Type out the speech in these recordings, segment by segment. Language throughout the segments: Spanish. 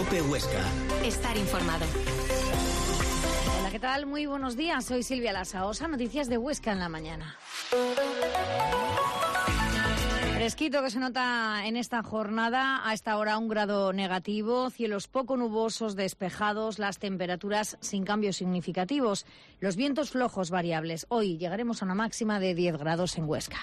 COPE Huesca. Estar informado. Hola, ¿qué tal? Muy buenos días. Soy Silvia Lasaosa. Noticias de Huesca en la mañana. Fresquito que se nota en esta jornada. A esta hora 1 grado negativo, cielos poco nubosos, despejados, las temperaturas sin cambios significativos, los vientos flojos variables. Hoy llegaremos a una máxima de 10 grados en Huesca.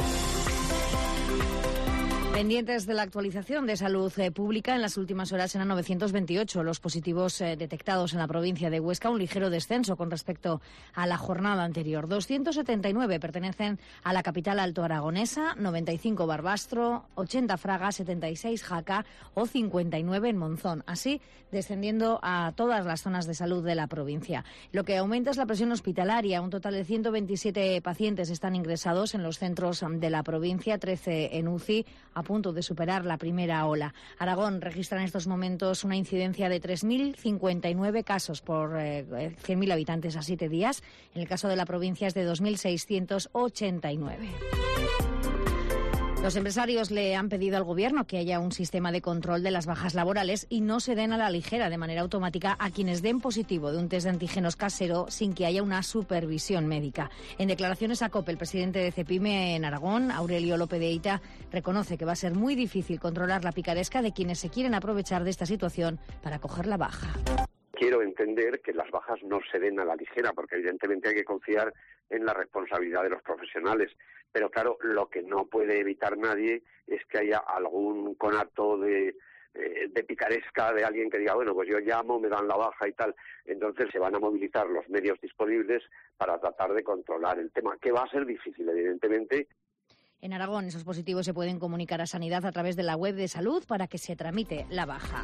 Pendientes de la actualización de salud pública, en las últimas horas eran 928 los positivos detectados en la provincia de Huesca, un ligero descenso con respecto a la jornada anterior. 279 pertenecen a la capital altoaragonesa, 95 Barbastro, 80 Fraga, 76 Jaca o 59 en Monzón. Así, descendiendo a todas las zonas de salud de la provincia. Lo que aumenta es la presión hospitalaria. Un total de 127 pacientes están ingresados en los centros de la provincia, 13 en UCI, a punto de superar la primera ola. Aragón registra en estos momentos una incidencia de 3.059 casos por 100.000 habitantes a 7 días. En el caso de la provincia es de 2.689. Los empresarios le han pedido al Gobierno que haya un sistema de control de las bajas laborales y no se den a la ligera de manera automática a quienes den positivo de un test de antígenos casero sin que haya una supervisión médica. En declaraciones a COPE, el presidente de CEPIME en Aragón, Aurelio López de Eita, reconoce que va a ser muy difícil controlar la picaresca de quienes se quieren aprovechar de esta situación para coger la baja. Quiero entender que las bajas no se den a la ligera, porque evidentemente hay que confiar en la responsabilidad de los profesionales. Pero claro, lo que no puede evitar nadie es que haya algún conato de picaresca de alguien que diga, bueno, pues yo llamo, me dan la baja y tal. Entonces se van a movilizar los medios disponibles para tratar de controlar el tema, que va a ser difícil, evidentemente. En Aragón, esos positivos se pueden comunicar a Sanidad a través de la web de Salud para que se tramite la baja.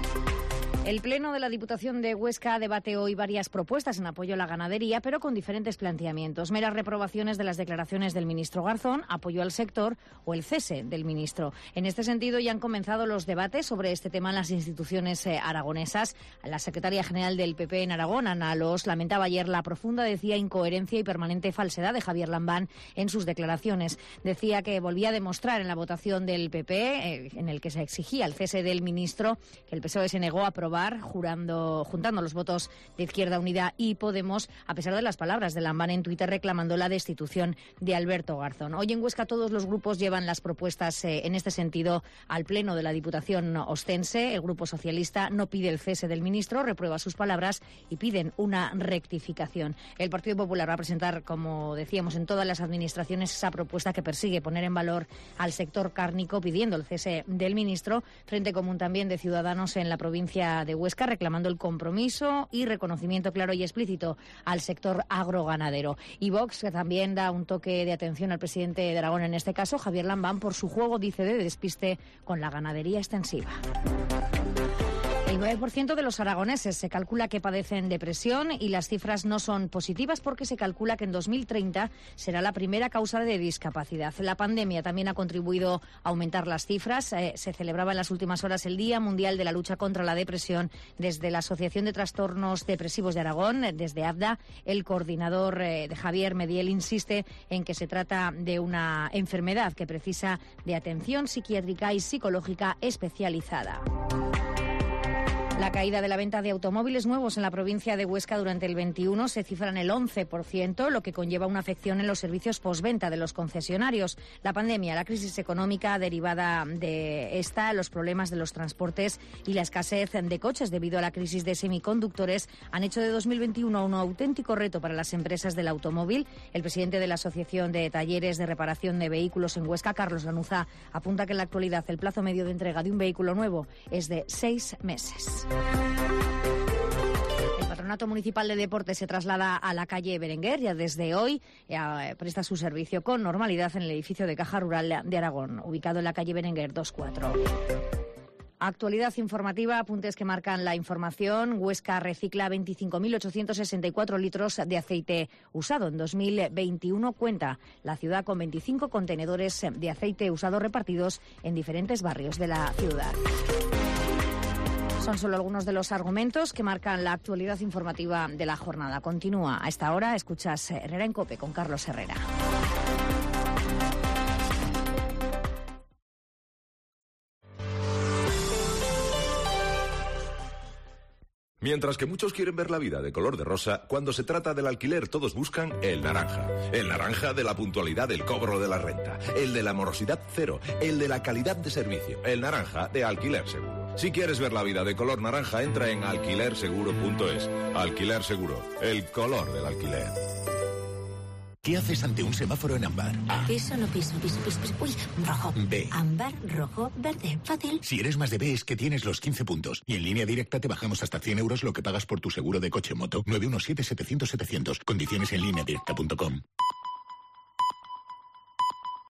El Pleno de la Diputación de Huesca debate hoy varias propuestas en apoyo a la ganadería, pero con diferentes planteamientos. Meras reprobaciones de las declaraciones del ministro Garzón, apoyo al sector o el cese del ministro. En este sentido, ya han comenzado los debates sobre este tema en las instituciones aragonesas. La secretaria general del PP en Aragón, Ana Alós, lamentaba ayer la profunda, decía, incoherencia y permanente falsedad de Javier Lambán en sus declaraciones. Decía que volvía a demostrar en la votación del PP, en el que se exigía el cese del ministro, que el PSOE se negó a aprobar, juntando los votos de Izquierda Unida y Podemos, a pesar de las palabras de Lambán en Twitter reclamando la destitución de Alberto Garzón. Hoy en Huesca todos los grupos llevan las propuestas en este sentido al Pleno de la Diputación ostense. El Grupo Socialista no pide el cese del ministro, reprueba sus palabras y piden una rectificación. El Partido Popular va a presentar, como decíamos, en todas las administraciones esa propuesta que persigue poner en valor al sector cárnico pidiendo el cese del ministro. Frente Común también de Ciudadanos en la provincia de Huesca reclamando el compromiso y reconocimiento claro y explícito al sector agroganadero. Y Vox, que también da un toque de atención al presidente de Aragón, en este caso Javier Lambán, por su juego, dice, de despiste con la ganadería extensiva. El 9% de los aragoneses se calcula que padecen depresión y las cifras no son positivas porque se calcula que en 2030 será la primera causa de discapacidad. La pandemia también ha contribuido a aumentar las cifras. Se celebraba en las últimas horas el Día Mundial de la Lucha contra la Depresión desde la Asociación de Trastornos Depresivos de Aragón, desde ABDA. El coordinador de Javier Mediel insiste en que se trata de una enfermedad que precisa de atención psiquiátrica y psicológica especializada. La caída de la venta de automóviles nuevos en la provincia de Huesca durante el 21 se cifra en el 11%, lo que conlleva una afección en los servicios postventa de los concesionarios. La pandemia, la crisis económica derivada de esta, los problemas de los transportes y la escasez de coches debido a la crisis de semiconductores han hecho de 2021 un auténtico reto para las empresas del automóvil. El presidente de la Asociación de Talleres de Reparación de Vehículos en Huesca, Carlos Ganuza, apunta que en la actualidad el plazo medio de entrega de un vehículo nuevo es de 6 meses. El Patronato Municipal de Deportes se traslada a la calle Berenguer. Ya desde hoy presta su servicio con normalidad en el edificio de Caja Rural de Aragón, ubicado en la calle Berenguer 24. Actualidad informativa, apuntes que marcan la información. Huesca recicla 25.864 litros de aceite usado. En 2021 cuenta la ciudad con 25 contenedores de aceite usado repartidos en diferentes barrios de la ciudad. Son solo algunos de los argumentos que marcan la actualidad informativa de la jornada. Continúa a esta hora, escuchas Herrera en COPE con Carlos Herrera. Mientras que muchos quieren ver la vida de color de rosa, cuando se trata del alquiler todos buscan el naranja. El naranja de la puntualidad del cobro de la renta, el de la morosidad cero, el de la calidad de servicio, el naranja de Alquiler Seguro. Si quieres ver la vida de color naranja, entra en alquilerseguro.es. Alquiler Seguro, el color del alquiler. ¿Qué haces ante un semáforo en ámbar? A. Piso, no piso, piso, piso, piso. Uy, rojo. B. Ámbar, rojo, verde. Fácil. Si eres más de B es que tienes los 15 puntos. Y en Línea Directa te bajamos hasta 100 euros lo que pagas por tu seguro de coche o moto. 917-700-700. Condiciones en lineadirecta.com.